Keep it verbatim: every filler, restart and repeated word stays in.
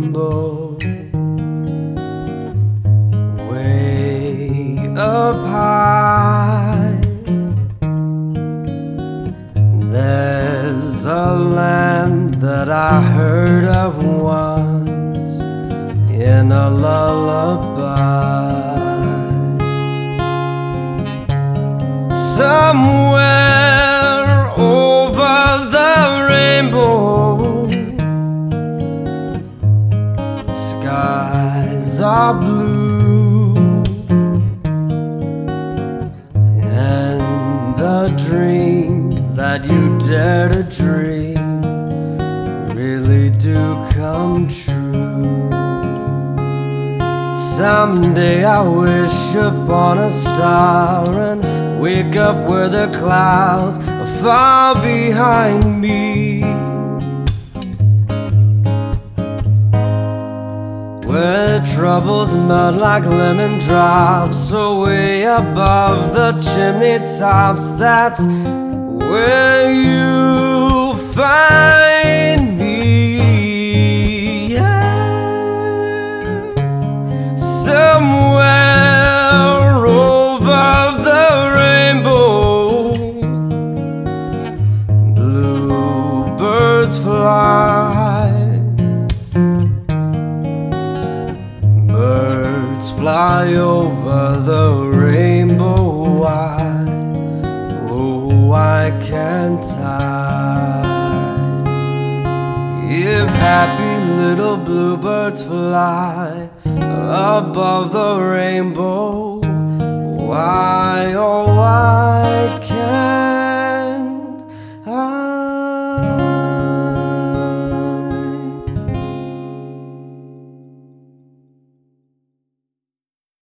rainbow way up high. There's a land that I heard of once in a lullaby. Somewhere over the rainbow, skies are blue, and the dreams that you dare to dream really do come true. Someday I wish upon a star and wake up where the clouds are far behind me, where troubles melt like lemon drops away above the chimney tops. That's where you find me, yeah. Somewhere over the rainbow, bluebirds fly, birds fly over the rainbow. Why, oh, why can't I? If happy little bluebirds fly above the rainbow, why, oh, why